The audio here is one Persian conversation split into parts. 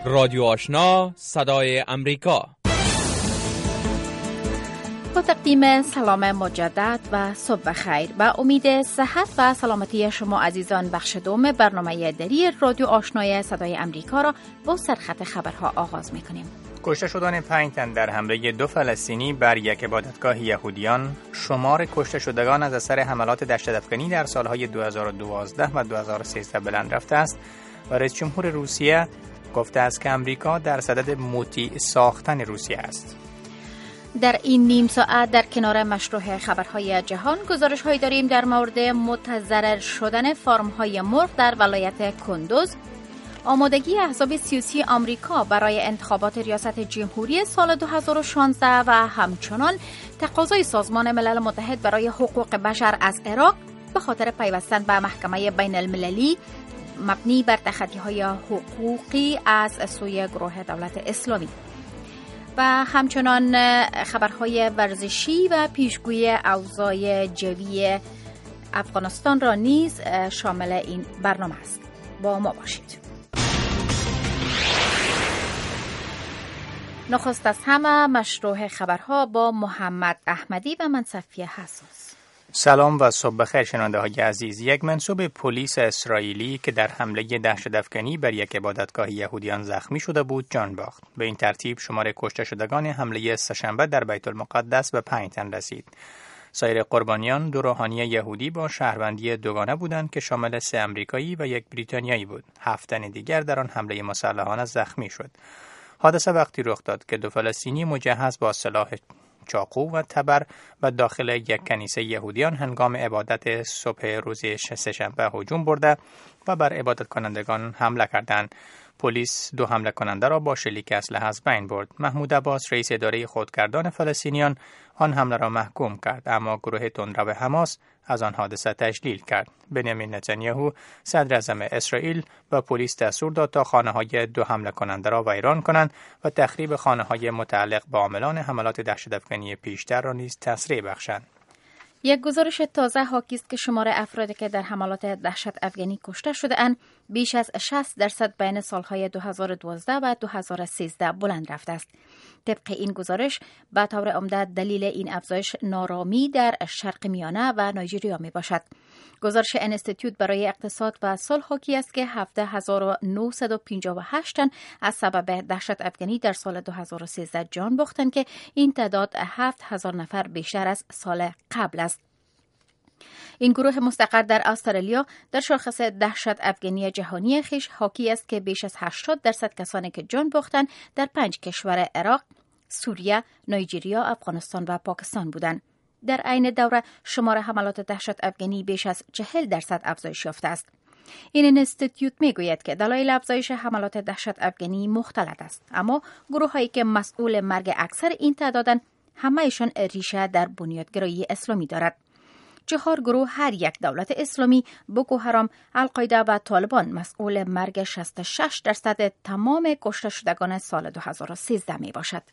رادیو آشنا صدای امریکا. با تقدیم سلام مجدد و صبح بخیر. با امید صحت و سلامتی شما عزیزان، بخش دوم برنامه دری رادیو آشنای صدای امریکا را با سرخط خبرها آغاز می‌کنیم. کشته شدن 5 تن در حمله 2 فلسطینی بر یک عبادتگاه یهودیان، شمار کشته شدگان از اثر حملات دشت‌افکنی در سالهای 2012 و 2013 بلند رفته است و رئیس جمهور روسیه گفته است که امریکا در صدد مطیع ساختن روسیه است. در این نیم ساعت در کنار مشروع خبرهای جهان گزارش‌هایی داریم در مورد متضرر شدن فارم‌های مرغ در ولایت کندوز، آمادگی احزاب سیاسی آمریکا برای انتخابات ریاست جمهوری سال 2016 و همچنان تقاضای سازمان ملل متحد برای حقوق بشر از عراق به خاطر پیوستن به محکمه بین المللی مبنی بر تخطی‌های حقوقی از سوی گروه دولت اسلامی و همچنان خبرهای ورزشی و پیشگویی اوضاع جوی افغانستان را نیز شامل این برنامه است. با ما باشید. نخست از همه مشروع خبرها با محمد احمدی و من صفیه حساس. سلام و صبح بخیر شنونده های عزیز. یک منصوب پلیس اسرائیلی که در حمله دهشت‌افکنی بر یک عبادتگاه یهودیان زخمی شده بود جان باخت. به این ترتیب شمار کشته شدگان حمله سه‌شنبه در بیت المقدس به 5 تن رسید. سایر قربانیان 2 روحانی یهودی با شهروندی دوگانه بودند که شامل 3 امریکایی و 1 بریتانیایی بود. 7 تن دیگر در آن حمله مسلحانه زخمی شد. حادثه وقتی رخ داد که 2 فلسطینی مجهز با سلاح چاقو و تبر و داخل یک کنیسه یهودیان هنگام عبادت صبح روز سه‌شنبه هجوم برده و بر عبادت کنندگان حمله کردند. پلیس 2 حمله کننده را با شلیک اسلحه از بین برد. محمود عباس رئیس اداره خودگردان فلسطینیان آن حمله را محکوم کرد، اما گروه تندرو حماس از آن حادثه تجلیل کرد. بنیامین نتانیاهو صدر اعظم اسرائیل و پلیس دستور داد تا خانه‌های 2 حمله کننده را ویران کنند و تخریب خانه‌های متعلق به عاملان حملات دهشت‌افکنی پیشتر را نیز تسریع بخشند. یک گزارش تازه حاکی است که شمار افرادی که در حملات دهشت افغانی کشته شده‌اند بیش از 60% بین سالهای 2012 و 2013 بلند رفته است. طبق این گزارش به طور عمده دلیل این افزایش نارامی در شرق میانه و نایجریا می باشد. گزارش انستیتوت برای اقتصاد و صلح حاکی است که 17958 تن از سبب دهشت افغانی در سال 2013 جان باختند که این تعداد 7000 نفر بیشتر از سال قبل است. این گروه مستقر در استرالیا در شاخص دهشت افغانی جهانی خیش حاکی است که بیش از 80% کسانی که جان باختند در 5 کشور عراق، سوریه، نایجریا، افغانستان و پاکستان بودند. در عین دوره شمار حملات دهشت افغانی بیش از 40% افزایش یافته است. این انستیتوت میگوید که دلایل افزایش حملات دهشت افغانی مختلف است، اما گروه‌هایی که مسئول مرگ اکثر این تعدادند همه‌شان ریشه در بنیادگرایی اسلامی دارد. 4 گروه هر یک دولت اسلامی، بوکو حرام، القاعده و طالبان مسئول مرگ 66% تمام کشته شدگان سال 2013 می باشد.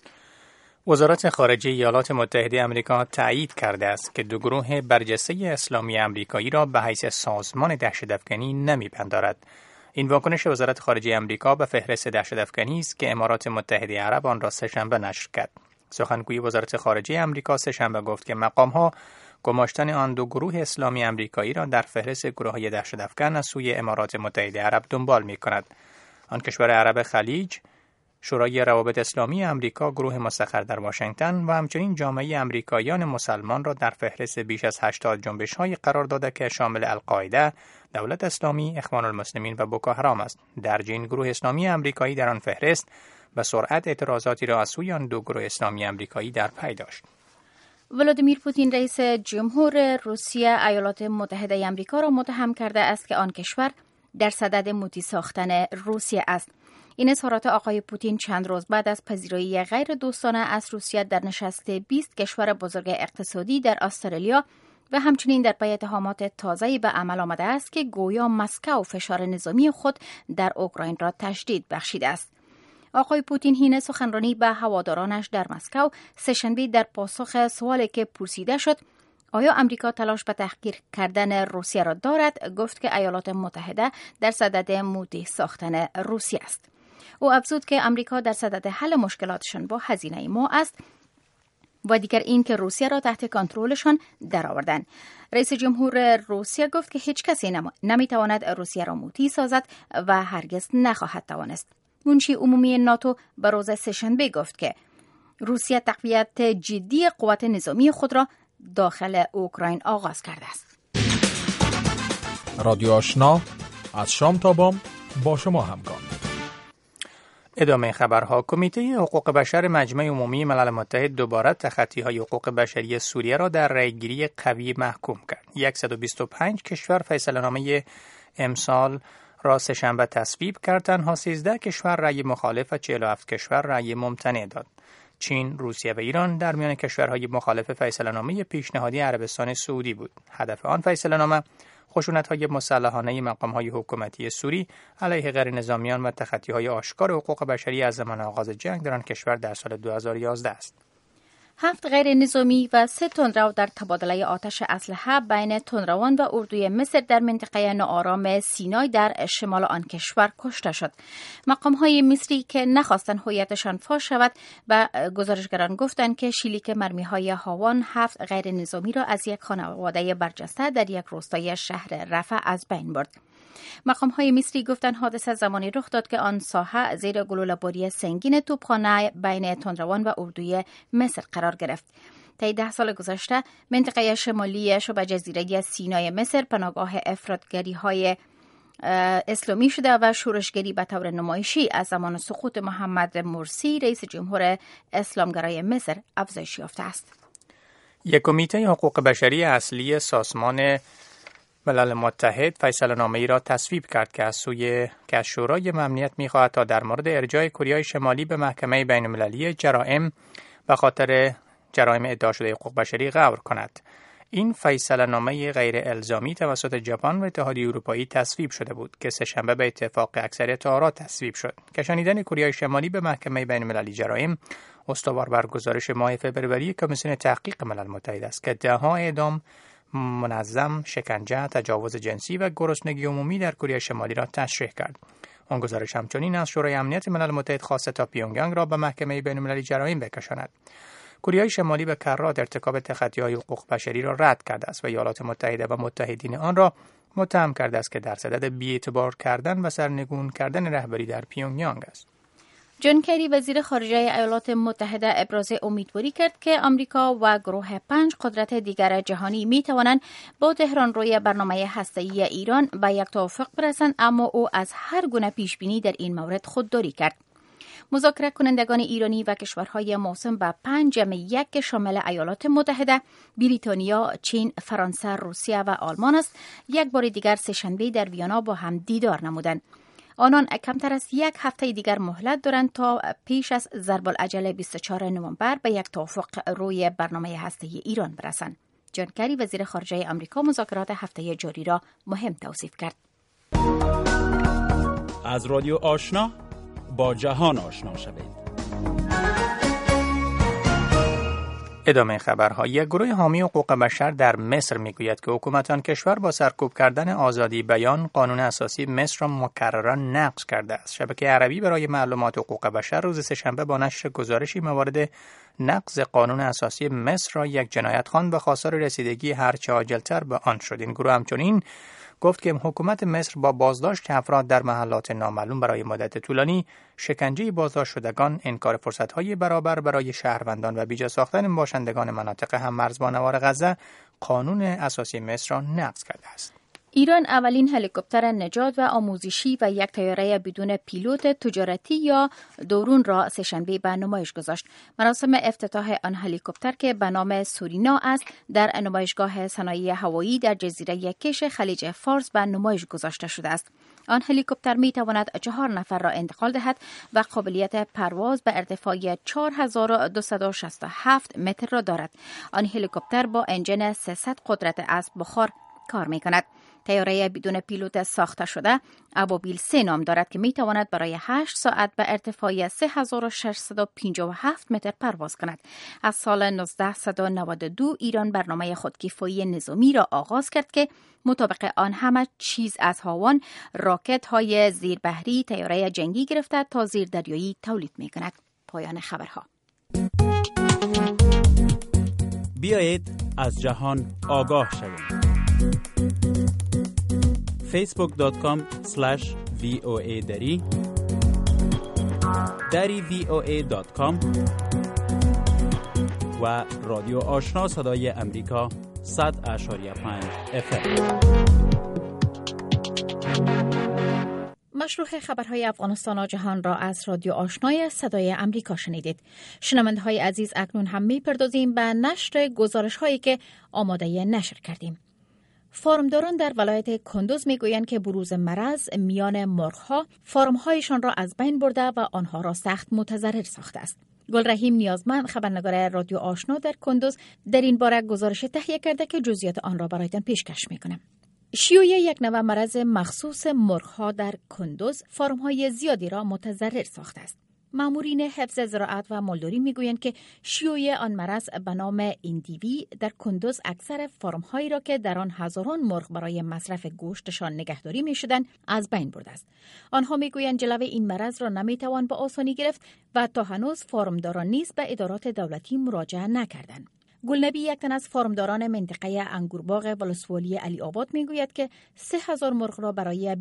وزارت خارجه ایالات متحده آمریکا تایید کرده است که 2 گروه برجسته اسلامی آمریکایی را به حیث سازمان دهشت‌افکنی نمی‌پندارد. این واکنش وزارت خارجه آمریکا به فهرست دهشت‌افکنی است که امارات متحده عرب آن را سه‌شنبه نشر کرد. سخنگوی وزارت خارجه آمریکا سه‌شنبه گفت که مقام‌ها گماشتن آن 2 گروه اسلامی آمریکایی را در فهرست گروه‌های دهشت‌افکن از سوی امارات متحده عرب دنبال می‌کند. آن کشور عرب خلیج، شورای روابط اسلامی آمریکا، گروه مستقر در واشنگتن و همچنین جامعه آمریکاییان مسلمان را در فهرست بیش از 80 جنبش‌های قرار داده که شامل القاعده، دولت اسلامی، اخوان المسلمین و بوکو حرام است. درج این گروه اسلامی آمریکایی در آن فهرست به سرعت اعتراضاتی را از سوی آن 2 گروه اسلامی آمریکایی در پی داشت. ولادیمیر پوتین رئیس جمهور روسیه ایالات متحده آمریکا را متهم کرده است که آن کشور در صدد مطیع ساختن روسیه است. این اظهارات آقای پوتین چند روز بعد از پذیرایی غیر دوستانه از روسیه در نشست 20 کشور بزرگ اقتصادی در استرالیا و همچنین در پی اتهامات تازه‌ای به عمل آمده است که گویا مسکو فشار نظامی خود در اوکراین را تشدید بخشیده است. آقای پوتین حین سخنرانی به هوادارانش در مسکو سه‌شنبه در پاسخ سوالی که پرسیده شد آیا امریکا تلاش به تحقیر کردن روسیه را دارد، گفت که ایالات متحده در صدد مطیع ساختن روسیه است. او افزود که امریکا در صدد حل مشکلاتشان با هزینه ما است و دیگر این که روسیه را تحت کنترلشان درآوردند. رئیس جمهور روسیه گفت که هیچ کسی نمیتواند روسیه را مطیع سازد و هرگز نخواهد توانست. منشی عمومی ناتو به روز سه‌شنبه گفت که روسیه تقویت جدی قوت نظامی خود را داخل اوکراین آغاز کرده است. رادیو آشنا از شام تا بام با شما همگام. ادامه خبرها. کمیته حقوق بشر مجمع عمومی ملل متحد دوباره تخطی‌های حقوق بشری سوریه را در رأیگیری قوی محکوم کرد. 125 کشور فیصله‌نامه امسال را سه‌شنبه تصویب کرد. تنها 13 کشور رأی مخالف و 47 کشور رأی ممتنع داد. چین، روسیه و ایران در میان کشورهای مخالف فیصله‌نامه پیشنهادی عربستان سعودی بود. هدف آن فیصله‌نامه خشونت‌های مسلحانه مقام‌های حکومتی سوری علیه غیر نظامیان و تخطی‌های آشکار حقوق بشری از زمان آغاز جنگ در آن کشور در سال 2011 است. 7 غیر نظامی و 3 تندرو در تبادله آتش اسلحه بین تندروان و اردوی مصر در منطقه ناآرام سینای در شمال آن کشور کشته شد. مقام‌های مصری که نخواستند هویتشان فاش شود و گزارشگران گفتند که شلیک مرمی‌های هاوان 7 غیر نظامی را از یک خانواده برجسته در یک روستای شهر رفح از بین برد. مقام‌های مصری گفتند حادثه زمانی رخ داد که آن ساحه زیر گلوله‌باری سنگین توپخانه بین تندروان و اردوی مصر قرار گرفت. طی 10 سال گذشته منطقه شمالی شبه جزیره سینای مصر پناهگاه افراطگری‌های اسلامی شده و شورشگری به طور نمایشی از زمان سقوط محمد مرسی رئیس جمهور اسلامگرای مصر افزایش یافته است. یک کمیته حقوق بشری اصلی سازمان ملل متحد فیصله‌نامه‌ای را تصویب کرد که از شورای امنیت می‌خواهد تا در مورد ارجاع کره شمالی به محکمه بین‌المللی جرایم به خاطر جرایم ادعا شده حقوق بشری غور کند. این فیصله‌نامه غیر الزامی توسط ژاپن و اتحادیه اروپایی تصویب شده بود که سه‌شنبه به اتفاق اکثریت آرا تصویب شد. کشانیدن کره شمالی به محکمه بین‌المللی جرایم استوار بر گزارش ماه فوریه کمیسیون تحقیق ملل متحد است که ده‌ها اعدام منظم، شکنجه، تجاوز جنسی و گرسنگی عمومی در کره شمالی را تشریح کرد. آن گزارش همچنین از شورای امنیت ملل متحد خواسته تا پیونگیانگ را به محکمه بین‌المللی جرایم بکشاند. کره شمالی به کرات ارتکاب تخطی‌های حقوق بشری را رد کرده است و ایالات متحده و متحدین آن را متهم کرده است که در صدد بی‌اعتبار کردن و سرنگون کردن رهبری در پیونگیانگ است. جان کری وزیر خارجه ایالات متحده ابراز امیدواری کرد که آمریکا و گروه 5 قدرت دیگر جهانی می توانند با تهران روی برنامه هسته‌ای ایران به یک توافق برسند، اما او از هر گونه پیشبینی در این مورد خودداری کرد. مذاکره کنندگان ایرانی و کشورهای موسوم به 5 جمع 1 که شامل ایالات متحده، بریتانیا، چین، فرانسه، روسیه و آلمان است، یک بار دیگر سه‌شنبه در ویانا با هم دیدار نمودند. آنان کمتر از 1 هفته دیگر مهلت دارند تا پیش از ضرب العجل 24 نوامبر به یک توافق روی برنامه هسته‌ای ایران برسند. جان کری وزیر خارجه آمریکا مذاکرات هفته جاری را مهم توصیف کرد. از رادیو آشنا با جهان آشنا شوید. ادامه خبرها. یک گروه حامی حقوق بشر در مصر میگوید که حکومت آن کشور با سرکوب کردن آزادی بیان قانون اساسی مصر را مکررا نقض کرده است. شبکه عربی برای معلومات حقوق بشر روز سه‌شنبه با نشر گزارشی موارد نقض قانون اساسی مصر را یک جنایت خواند و خواستار رسیدگی هرچه عاجل‌تر به آن شد. این گروه همچنین گفت که حکومت مصر با بازداشت افراد در محلات نامعلوم برای مدت طولانی، شکنجه بازداشت شدگان، انکار فرصت‌های برابر برای شهروندان و بیجا ساختن باشندگان مناطق هم‌مرز با نوار غزه، قانون اساسی مصر را نقض کرده است. ایران اولین هلیکوپتر نجات و آموزشی و یک طیاره بدون پیلوت تجارتی یا درون را سه‌شنبه به نمایش گذاشت. مراسم افتتاح آن هلیکوپتر که به نام سورینا است، در نمایشگاه صنایع هوایی در جزیره کش خلیج فارس به نمایش گذاشته شده است. آن هلیکوپتر می تواند 4 نفر را انتقال دهد و قابلیت پرواز به ارتفاع 4267 متر را دارد. آن هلیکوپتر با انجن 300 قدرت اسب بخار کار می کند. طیاره بدون پیلوت ساخته شده ابابیل 3 نام دارد که می تواند برای 8 ساعت به ارتفاع 3657 متر پرواز کند. از سال 1992 ایران برنامه خودکفایی نظامی را آغاز کرد که مطابق آن همه چیز از هاوان، راکت های زیربحری، طیاره جنگی گرفته تا زیردریایی تولید می کند. پایان خبرها. بیایید از جهان آگاه شویم. facebook.com/voa dari voa.com و رادیو آشنا صدای امریکا 100.5 FM. مشروع خبرهای افغانستان و جهان را از رادیو آشنای صدای امریکا شنیدید. شنونده‌های عزیز، اکنون هم می‌پردازیم به نشر گزارش‌هایی که آماده نشر کردیم. فارمداران در ولایت کندوز میگویند که بروز مرض میان مرغ‌ها فارم‌هایشان را از بین برده و آنها را سخت متضرر ساخته است. گلرحیم نیازمند، خبرنگار رادیو آشنا در کندوز، در این باره گزارش تهیه کرده که جزئیات آن را برایتان پیشکش می‌کنم. شیوع یک نوع مرض مخصوص مرغ‌ها در کندوز فارم‌های زیادی را متضرر ساخته است. مامورین حفظ زراعت و مولدوری میگویند که شیوع آن مرض به نام ایندیوی در کندوز اکثر فارم‌هایی را که در آن هزاران مرغ برای مصرف گوشتشان نگهداری می‌شدند از بین برده است. آنها میگویند جلوه این مرض را نمی‌توان به آسانی گرفت و تا هنوز فارمداران نیز به ادارات دولتی مراجعه نکردند. گلنبی، یک تن از فارمداران منطقه انگورباغ ولسوالی علی آباد میگوید که 3000 مرغ را برای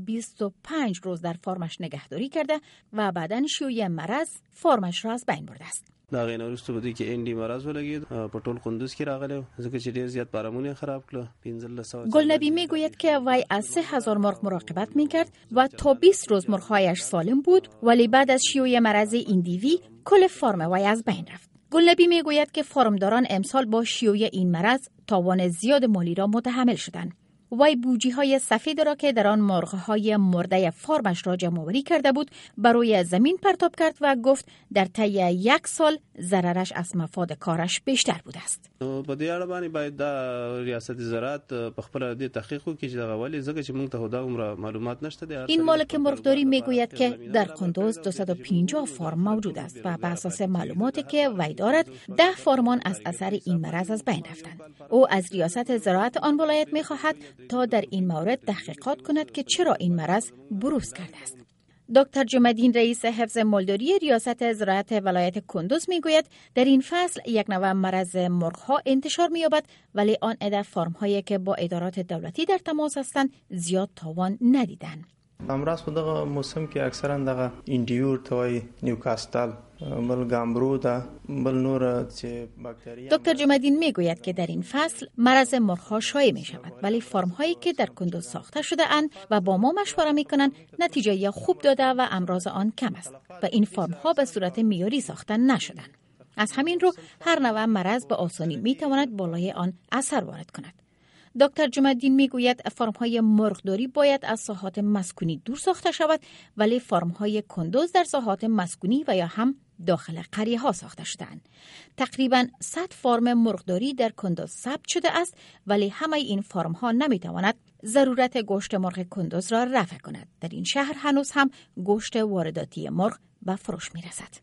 25 روز در فارمش نگهداری کرده و بعداً شیوع مرض فارمش را از بین برده است. دا غي نورستو بده کې انډي مرض ولګید په ټول کندوز کې راغلی ځکه چې ډیر زیات بارمونه خراب کړه 1500. گلنبی میگوید که وی از 3000 مرغ مراقبت میکرد و تا 20 روز مرغ‌هایش سالم بود، ولی بعد از شیوع مرض ایندیوی کل فارم وی از بین رفت. گلنبی میگوید که فارمداران امسال با شیوع این مرض تاوان زیاد مالی را متحمل شدند. وی بوجی‌های سفید را که در آن مرغ‌های مرده فارمش را جمع‌آوری کرده بود برای زمین پرتاب کرد و گفت در طی 1 سال ضررش از مفاد کارش بیشتر بوده است. په دې اړه باندې باید د ریاست زراعت په خپل د تحقیق وکړي چې دغه ولې ځکه چې موږ ته دا عمر معلومات نشته. این مالک مرغداری میگوید که در کندوز 250 فارم موجود است و بر اساس معلوماتی که وی دارد 10 فارمان از اثر این مرض از بین رفتند. او از ریاست زراعت آن ولایت می‌خواهد تا در این مورد تحقیقات کند که چرا این مرض بروز کرده است. دکتر جمع‌الدین رئیس حفظ مولدوری ریاست زراعت ولایت کندوز میگوید در این فصل یک نوع مرض مرغ‌ها انتشار می‌یابد، ولی آن عده فارم‌هایی که با ادارات دولتی در تماس هستند زیاد تاوان ندیدند. امراض په دغه موسم کې اکثرا دغه انډیور توي نیوکاسټل بل گامبرو دا بل نور چې باکتریا. دکتر جمع‌الدین میگوید که در این فصل مرض مرغ‌ها شایع می‌شود، ولی فارم‌هایی که در کندوز ساخته شده اند و با ما مشوره می‌کنند نتیجه خوب داده و امراض آن کم است و این فارم‌ها به صورت معیاری ساخته نشدند. از همین رو هر نوع مرض به آسانی می‌تواند بالای آن اثر وارد کند. دکتر جمع‌الدین میگوید فارم‌های مرغداری باید از ساحات مسکونی دور ساخته شود، ولی فارم‌های کندوز در ساحات مسکونی و یا هم داخل قریه‌ها ساخته شده‌اند. تقریباً 100 فارم مرغداری در کندوز ثبت شده است، ولی همه این فارم‌ها نمی‌تواند ضرورت گوشت مرغ کندوز را رفع کند. در این شهر هنوز هم گوشت وارداتی مرغ به فروش می‌رسد.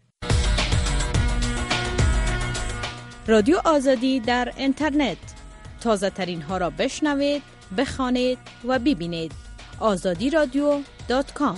رادیو آزادی در اینترنت، تازه ترین ها را بشنوید، بخوانید و ببینید. azadiradio.com.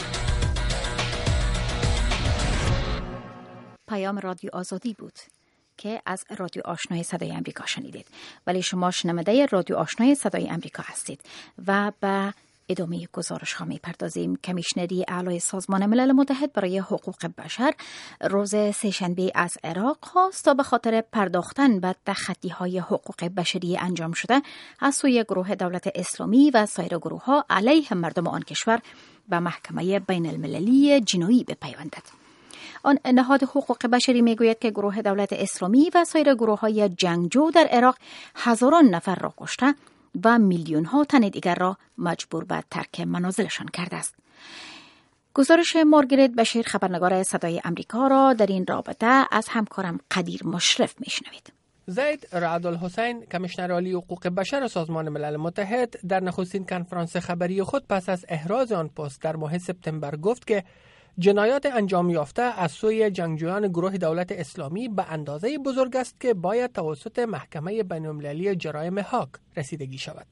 پیام رادیو آزادی بود که از رادیو آشنای صدای امریکا شنیدید، ولی شما شنونده رادیو آشنای صدای امریکا هستید و به ادامه گزارش ها می پردازیم. کمیشنری اعلای سازمان ملل متحد برای حقوق بشر روز سه‌شنبه از عراق خواست تا به خاطر پرداختن به تخطی های حقوق بشری انجام شده از سوی گروه دولت اسلامی و سایر گروه ها علیه مردم آن کشور به محکمه بین المللی جنایی بپیوندد. آن نهاد حقوق بشری میگوید که گروه دولت اسلامی و سایر گروه های جنگجو در عراق هزاران نفر را کشته و میلیون ها تن دیگر را مجبور به ترک منازلشان کرده است. گزارش مارگریت بشیر، خبرنگار صدای امریکا، را در این رابطه از همکارم قدیر مشرف میشنوید. زید رعد الحسین کمیشنر عالی حقوق بشر سازمان ملل متحد در نخستین کنفرانس خبری خود پس از احراز آن پست در ماه سپتامبر گفت که جنایات انجام یافته از سوی جنگجویان گروه دولت اسلامی به اندازه بزرگ است که باید توسط محکمه بین‌المللی جرایم هاگ رسیدگی شود.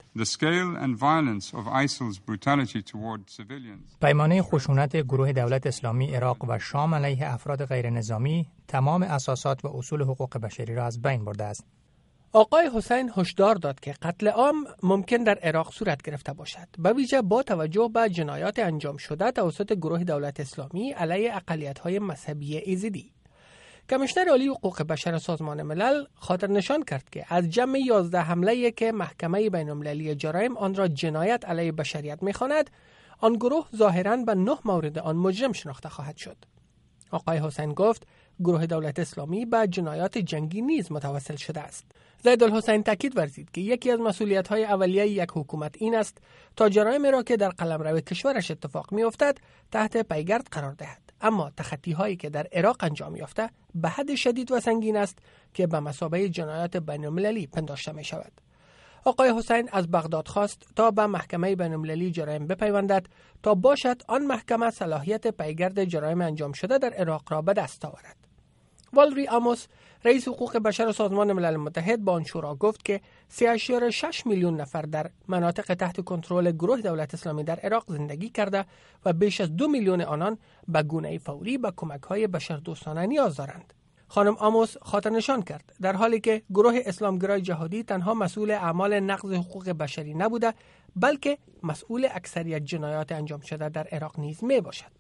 پیمانه خشونت گروه دولت اسلامی عراق و شام علیه افراد غیر نظامی تمام اساسات و اصول حقوق بشری را از بین برده است. آقای حسین هشدار داد که قتل عام ممکن در عراق صورت گرفته باشد، به ویژه با توجه به جنایات انجام شده توسط گروه دولت اسلامی علیه اقلیت‌های مذهبی ایزیدی. کمیشنر عالی حقوق بشر سازمان ملل خاطر نشان کرد که از جمع 11 حمله‌ای که محکمه بین‌المللی جرایم آن را جنایت علیه بشریت می‌خواند، آن گروه ظاهراً به 9 مورد آن مجرم شناخته خواهد شد. آقای حسین گفت گروه دولت اسلامی به جنایات جنگی نیز متوسل شده است. زید الحسین تاکید ورزید که یکی از مسئولیت‌های اولیه یک حکومت این است تا جرایم را که در قلمرو کشورش اتفاق می‌افتد تحت پیگرد قرار دهد، اما تخطی‌هایی که در عراق انجام یافته به حد شدید و سنگین است که به مثابه جنایات بین‌المللی پنداشته می‌شود. آقای حسین از بغداد خواست تا به محکمه بین‌المللی جرایم بپیوندد تا باشد آن محکمه صلاحیت پیگرد جرایم انجام شده در عراق را به دست آورد. والری آموس رئیس حقوق بشر سازمان ملل متحد با آن شورا گفت که 3.6 میلیون نفر در مناطق تحت کنترل گروه دولت اسلامی در عراق زندگی کرده و بیش از 2 میلیون آنان به گونه فوری به کمک‌های بشردوستانه نیاز دارند. خانم آموس خاطر نشان کرد در حالی که گروه اسلامگرای جهادی تنها مسئول اعمال نقض حقوق بشری نبوده، بلکه مسئول اکثریت جنایات انجام شده در عراق نیز می باشد.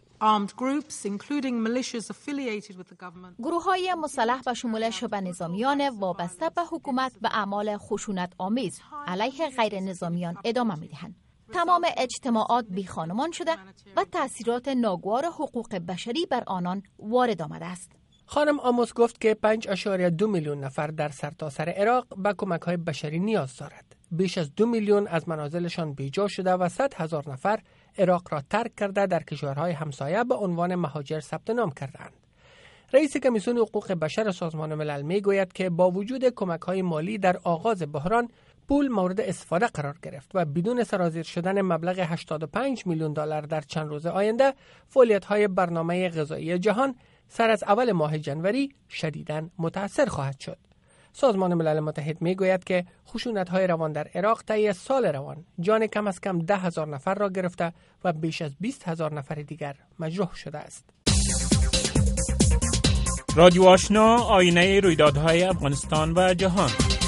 گروه‌های مسلح به شمول شبه نظامیان وابسته به حکومت به اعمال خشونت آمیز علیه غیر نظامیان ادامه می‌دهند. تمام اجتماعات بیخانمان شده و تأثیرات ناگوار حقوق بشری بر آنان وارد آمده است. خانم آموس گفت که 5.2 میلیون نفر در سرتاسر عراق به کمک‌های بشری نیاز دارد. بیش از 2 میلیون از منازلشان بیجا شده و 100,000 نفر عراق را ترک کرده در کشورهای همسایه به عنوان مهاجر ثبت نام کردند. رئیس کمیسیون حقوق بشر سازمان ملل میگوید که با وجود کمک‌های مالی در آغاز بحران، پول مورد استفاده قرار گرفت و بدون سرازیر شدن مبلغ 85 میلیون دلار در چند روز آینده، فعالیت‌های برنامه غذایی جهان سر از اول ماه جنوری شدیداً متاثر خواهد شد. سازمان ملل متحد میگوید که خشونت‌های روان در عراق طی سال روان جان کم از کم 10,000 نفر را گرفته و بیش از 20,000 نفر دیگر مجروح شده است. رادیو آشنا، آینه رویدادهای افغانستان و جهان.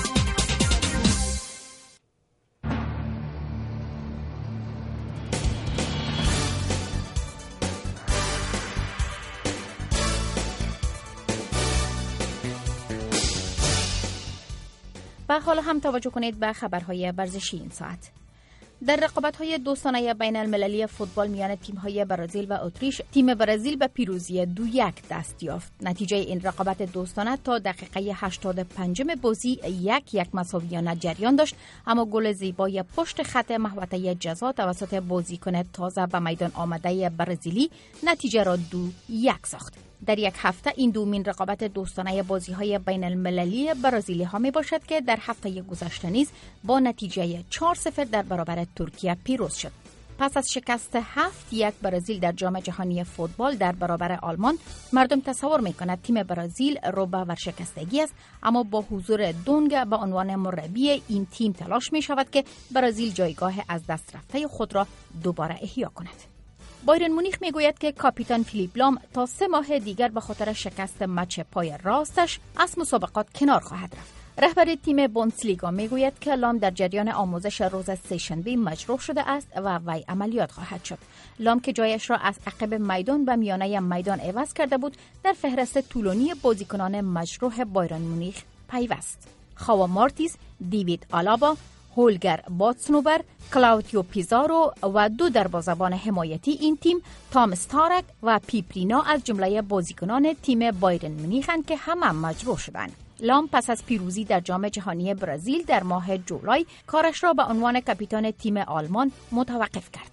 و حالا هم توجه کنید به خبرهای ورزشی این ساعت. در رقابت‌های دوستانه بین المللی فوتبال میان تیم‌های برزیل و اتریش، تیم برزیل به پیروزی 2-1 دست یافت. نتیجه این رقابت دوستانه تا دقیقه 85 بازی 1-1 مساویانه جریان داشت، اما گل زیبای پشت خط محوطه جزا توسط بازیکن تازه به میدان آمده برزیلی نتیجه را 2-1 ساخت. در یک هفته این دومین رقابت دوستانه بازی‌های بین المللی برزیلی ها می باشد که در هفته گذشته نیز با نتیجه 4-0 در برابر ترکیه پیروز شد. پس از شکست 7-1 برزیل در جام جهانی فوتبال در برابر آلمان، مردم تصور می‌کنند تیم برزیل رو به ورشکستگی است، اما با حضور دونگ به عنوان مربی این تیم تلاش می‌شود که برزیل جایگاه از دست رفته خود را دوباره احیا کند. بایرن مونیخ میگوید که کاپیتان فیلیپ لام تا 3 ماه دیگر به خاطر شکست مچ پای راستش از مسابقات کنار خواهد رفت. رهبر تیم بوندسلیگا میگوید که لام در جریان آموزش روز سه‌شنبه مجروح شده است و وی عملیات خواهد شد. لام که جایش را از عقب میدان به میانه میدان عوض کرده بود، در فهرست طولانی بازیکنان مجروح بایرن مونیخ پیوست. خوا مارتیز، دیوید آلابا، هولگر باتسنوبر، کلاودیو پیزارو و 2 دروازه‌بان حمایتی این تیم، تام استارک و پیپرینا از جمله بازیکنان تیم بایرن مونیخند که همه مجروح شدند. لام پس از پیروزی در جام جهانی برزیل در ماه جولای کارش را به عنوان کاپیتان تیم آلمان متوقف کرد.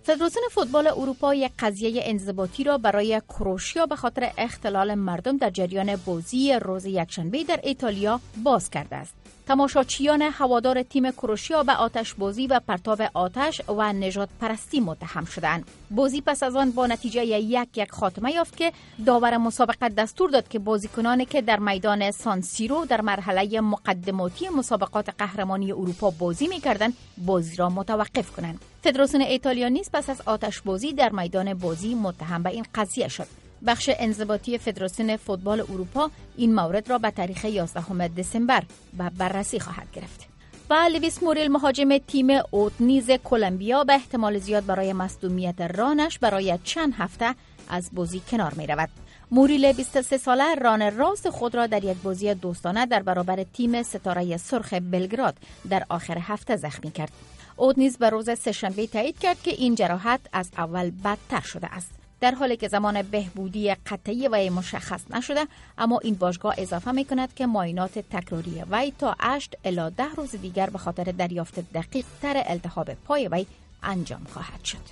فدراسیون فوتبال اروپا یک قضیه انضباطی را برای کروشیا به خاطر اختلال مردم در جریان بازی روز یکشنبه در ایتالیا باز کرده است. تماشاچیان هوادار تیم کروشیا به آتش بازی و پرتاب آتش و نژاد پرستی متهم شدند. بازی پس از آن با نتیجه 1-1 خاتمه یافت که داور مسابقه دستور داد که بازیکنانی که در میدان سان سیرو در مرحله مقدماتی مسابقات قهرمانی اروپا بازی می‌کردند بازی را متوقف کنند. فدراسیون ایتالیا نیز پس از آتش بازی در میدان بازی متهم به این قضیه شد. بخش انضباطی فدراسیون فوتبال اروپا این مورد را به تاریخ 11 دسامبر به بررسی خواهد گرفت. و لوئیس موریل مهاجم تیم اوتنیز کلمبیا به احتمال زیاد برای مصدومیت رانش برای چند هفته از بازی کنار می رود. موریل 23 ساله ران راست خود را در یک بازی دوستانه در برابر تیم ستاره سرخ بلگراد در آخر هفته زخمی کرد. اوتنیز به روز سه‌شنبه تایید کرد که این جراحت از اول بدتر شده است. در حالی که زمان بهبودی قطعی وی مشخص نشده، اما این باشگاه اضافه می کند که معاینات تکراری وی تا 8 الی 10 روز دیگر به خاطر دریافت دقیق تر التهاب پای وی انجام خواهد شد.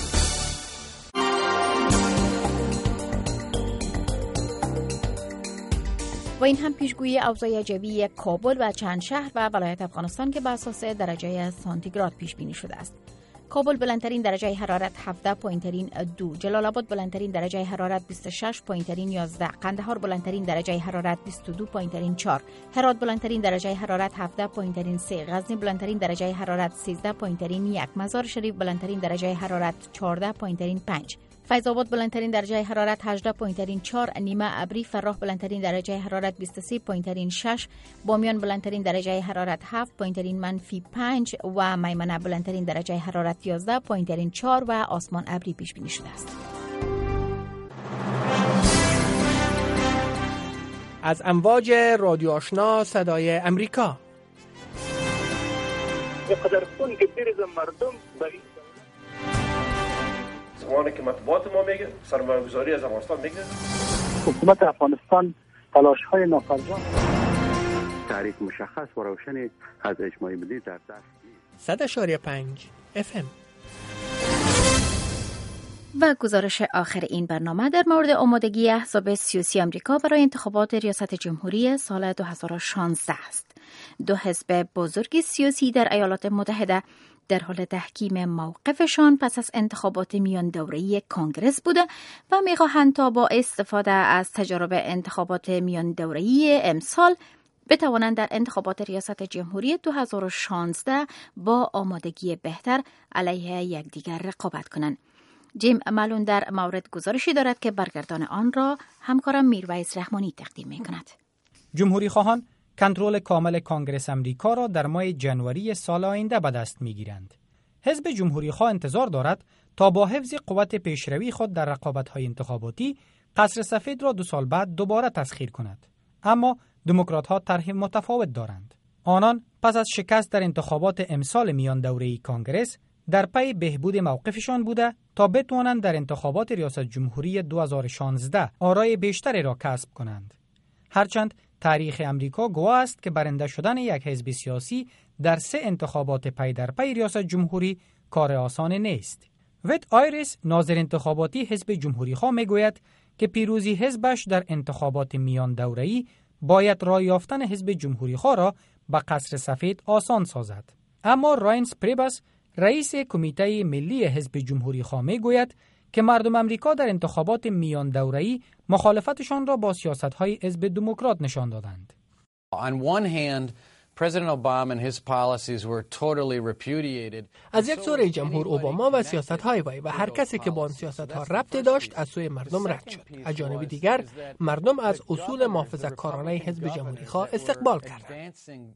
و این هم پیشگویی اوضاع جوی کابل و چند شهر و ولایت افغانستان که بر اساس درجه سانتیگراد پیش بینی شده است. کابل بلندترین درجه حرارت 17 پایینترین 2، جلال آباد بلندترین درجه حرارت 26 پایینترین 11، قندهار بلندترین درجه حرارت 22 پایینترین 4، هرات بلندترین درجه حرارت 17 پایینترین 3، غزنی بلندترین درجه حرارت 13 پایینترین 1، مزار شریف بلندترین درجه حرارت 14 پایینترین 5، فیض آباد بلندترین درجه حرارت 18 پایینترین 4، نیمه ابری فراه بلندترین درجه حرارت 23 پایینترین 6، بامیان بلندترین درجه حرارت 7 پایینترین -5 و میمنه بلندترین درجه حرارت 11 پایینترین 4 و آسمان ابری پیش بینی شده است. از امواج رادیو آشنا صدای امریکا. به قدر خون که بریزم مردم برای زمانی که مطبوعات ما میگه سرمایه‌گذاری از افغانستان میگه حکومت افغانستان تلاش‌های ناکارآمد تعریف مشخص و روشن از اجماع ملی در دست 100.5 FM. و گزارش آخر این برنامه در مورد آمادگی احزاب سیاسی آمریکا برای انتخابات ریاست جمهوری سال 2016 است. 2 حزب بزرگ سیاسی در ایالات متحده در حال تحکیم موقفشان پس از انتخابات میان دوره‌ای کانگرس بوده و می‌خواهند تا با استفاده از تجارب انتخابات میان دوره‌ای امسال بتوانند در انتخابات ریاست جمهوری 2016 با آمادگی بهتر علیه یکدیگر رقابت کنند. جیم مالون در مورد گزارشی دارد که برگردان آن را همکارم میرویس رحمانی تقدیم می‌کند. جمهوری خواهان کنترل کامل کانگرس امریکا را در ماه ژانویه سال آینده به دست می‌گیرند. حزب جمهوری خواه انتظار دارد تا با حفظ قوت پیشروی خود در رقابت‌های انتخاباتی قصر سفید را 2 سال بعد دوباره تسخیر کند. اما دموکرات‌ها طرح متفاوت دارند. آنان پس از شکست در انتخابات امسال میان دوره‌ای کانگرس در پی بهبود موقفشان بوده تا بتوانند در انتخابات ریاست جمهوری 2016 آرای بیشتری را کسب کنند. هرچند تاریخ امریکا گواه است که برنده شدن یک حزب سیاسی در 3 انتخابات پی در پی ریاست جمهوری کار آسان نیست. ویت آیریس ناظر انتخاباتی حزب جمهوری خواه میگوید که پیروزی حزبش در انتخابات میان دوره‌ای باید راه یافتن حزب جمهوری خواه را به قصر سفید آسان سازد. اما راینس پریباس رئیس کمیته ملی حزب جمهوری خواه میگوید که مردم امریکا در انتخابات میان دوره‌ای مخالفتشان را با سیاست‌های حزب دموکرات نشان دادند. از یک سوی جمهور اوباما و سیاست‌های وی و هر کسی که با آن سیاست‌ها ربط داشت از سوی مردم رد شد. از جانب دیگر مردم از اصول محافظه‌کارانه حزب جمهوری خواه استقبال کردند.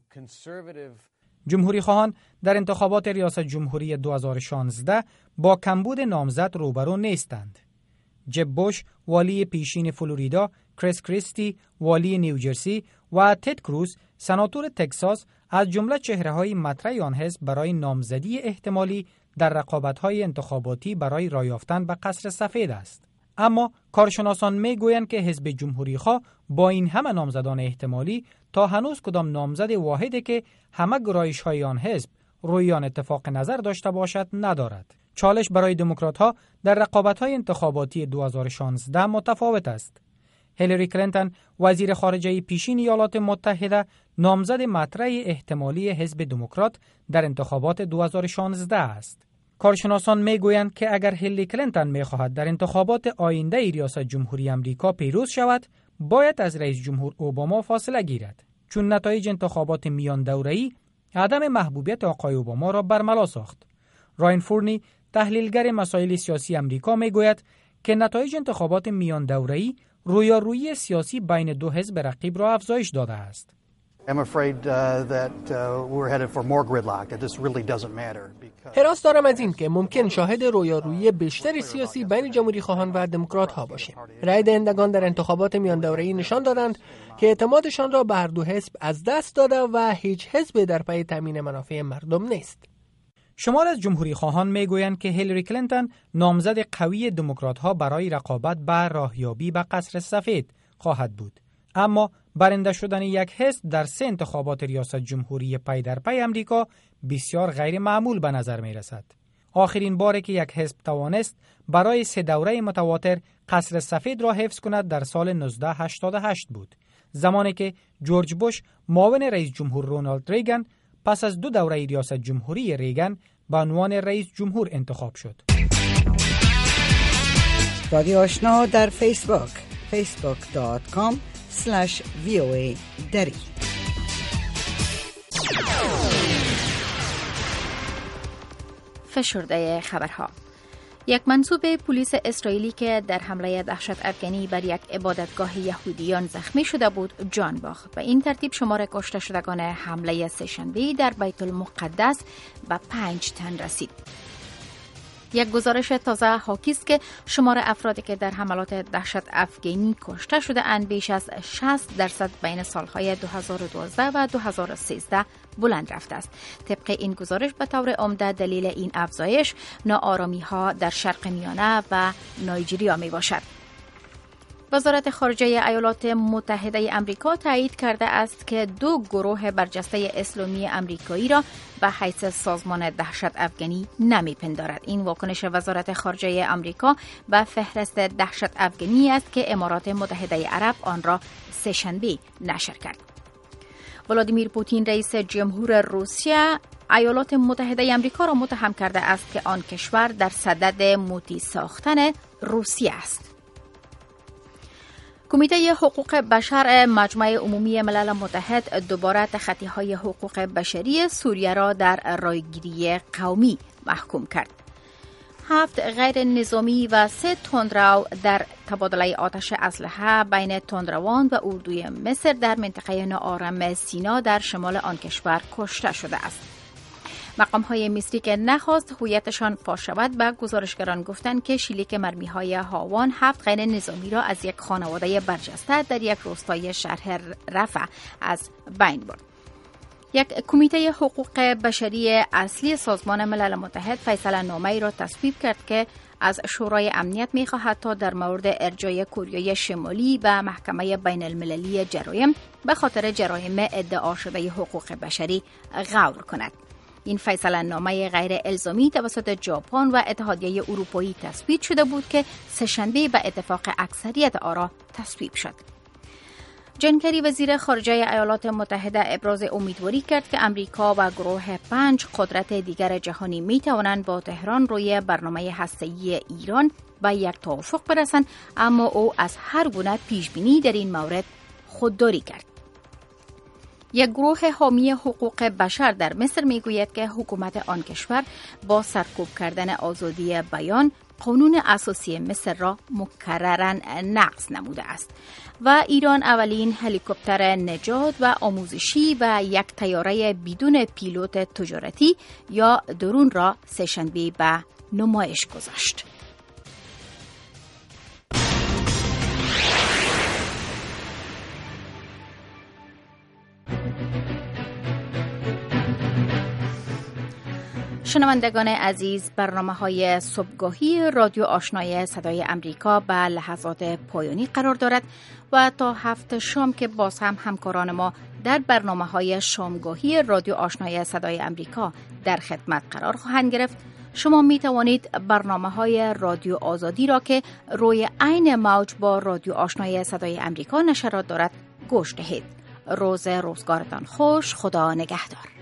جمهوری خواهان در انتخابات ریاست جمهوری 2016 با کمبود نامزد روبرو نیستند. جب بوش والی پیشین فلوریدا، کریس کریستی والی نیوجرسی و تد کروز سناتور تگزاس از جمله چهره‌های مطرح آن حزب برای نامزدی احتمالی در رقابت‌های انتخاباتی برای راه یافتن به قصر سفید است. اما کارشناسان میگویند که حزب جمهوری خواه با این همه نامزدان احتمالی تا هنوز کدام نامزد واحدی که همه گرایش‌های آن حزب روی آن اتفاق نظر داشته باشد ندارد. چالش برای دموکرات‌ها در رقابت‌های انتخاباتی 2016 متفاوت است. هیلاری کلینتون وزیر خارجه پیشین ایالات متحده نامزد مطرح احتمالی حزب دموکرات در انتخابات 2016 است. کارشناسان میگویند که اگر هیلاری کلینتون می‌خواهد در انتخابات آینده ریاست جمهوری آمریکا پیروز شود، باید از رئیس جمهور اوباما فاصله گیرد، چون نتایج انتخابات میان دوره‌ای عدم محبوبیت آقای اوباما را برملا ساخت. راین فورنی تحلیلگر مسائل سیاسی آمریکا میگوید که نتایج انتخابات میان دوره‌ای رویارویی سیاسی بین دو حزب رقیب را افزایش داده است. هراس دارم از این که ممکن شاهد رویارویی بیشتر سیاسی بین جمهوری خواهان و دموکرات ها باشیم. رای دهندگان در انتخابات میان دوره‌ای نشان دادند که اعتمادشان را به هر دو حزب از دست داده و هیچ حزب در پی تامین منافع مردم نیست. شمار از جمهوری خواهان میگویند که هیلاری کلینتون نامزد قوی دموکرات ها برای رقابت بر راهیابی به قصر سفید خواهد بود. اما برنده شدن یک حزب در 3 انتخابات ریاست جمهوری پی در پی آمریکا بسیار غیر معمول به نظر می رسد. آخرین باری که یک حزب توانست برای 3 دوره متواتر قصر سفید را حفظ کند در سال 1988 بود، زمانی که جورج بوش معاون رئیس جمهور رونالد ریگن پس از 2 دوره ریاست جمهوری ریگن به عنوان رئیس جمهور انتخاب شد. رادیو آشنا در فیسبوک facebook.com/VOA دری. فشرده خبرها. یک منصوب پلیس اسرائیلی که در حمله دهشت افکنی بر یک عبادتگاه یهودیان زخمی شده بود جان باخت. به این ترتیب شمار کشته شدگان حمله سه‌شنبه در بیت المقدس به 5 تن رسید. یک گزارش تازه حاکی است که شمار افرادی که در حملات دهشت افغانی کشته شده اند بیش از 60% بین سالهای 2012 و 2013 بلند رفته است. طبق این گزارش به طور عمده دلیل این افزایش ناآرامی‌ها در شرق میانه و نایجریا می باشد. وزارت خارجه ایالات متحده آمریکا تایید کرده است که 2 گروه برجسته اسلامی آمریکایی را به حیث سازمان دهشت افغانی نمیپندارد. این واکنش وزارت خارجه آمریکا به فهرست دهشت افغانی است که امارات متحده عرب آن را سه‌شنبه نشر کرد. ولادیمیر پوتین رئیس جمهور روسیه ایالات متحده آمریکا را متهم کرده است که آن کشور در صدد موتی ساختن روسیه است. کمیته حقوق بشر مجمع عمومی ملل متحد دوباره تخطی‌های حقوق بشری سوریه را در رایگیری قومی محکوم کرد. 7 غیر نظامی و 3 تندرو در تبادله آتش اسلحه بین تندروان و اردوی مصر در منطقه ناآرام سینا در شمال آن کشور کشته شده است. مقام‌های مصری که نخواست هویتشان فاش شود به گزارشگران گفتند که شلیک مرمی‌های هاوان 7 غیر نظامی را از یک خانواده برجسته در یک روستای شهر رفح از بین برد. یک کمیته حقوق بشری اصلی سازمان ملل متحد فیصله نامه‌ای را تصویب کرد که از شورای امنیت می‌خواهد تا در مورد ارجاع کره شمالی به محکمه بین المللی جرایم به خاطر جرایم ادعا شده حقوق بشری غور کند. این فیصله نامه غیر الزامی توسط ژاپن و اتحادیه اروپایی تصویب شده بود که سه‌شنبه به اتفاق اکثریت آرا تصویب شد. جان کری وزیر خارجه ایالات متحده ابراز امیدواری کرد که امریکا و گروه 5 قدرت دیگر جهانی می توانند با تهران روی برنامه هسته‌ای ایران به یک توافق برسند، اما او از هر گونه پیشبینی در این مورد خودداری کرد. یک گروه حامی حقوق بشر در مصر میگوید که حکومت آن کشور با سرکوب کردن آزادی بیان قانون اساسی مصر را مکرراً نقض نموده است و ایران اولین هلیکوپتر نجات و آموزشی و یک طیاره بدون پیلوت تجارتی یا درون را سه‌شنبه به نمایش گذاشت. شنوندگان عزیز، برنامه‌های صبحگاهی رادیو آشنای صدای امریکا به لحظات پایانی قرار دارد و تا 7 شام که باز هم همکاران ما در برنامه‌های شامگاهی رادیو آشنای صدای امریکا در خدمت قرار خواهند گرفت. شما می توانید برنامه‌های رادیو آزادی را که روی عین موج با رادیو آشنای صدای امریکا نشرات دارد گوش دهید. روز روزگارتان خوش. خدا نگهدار.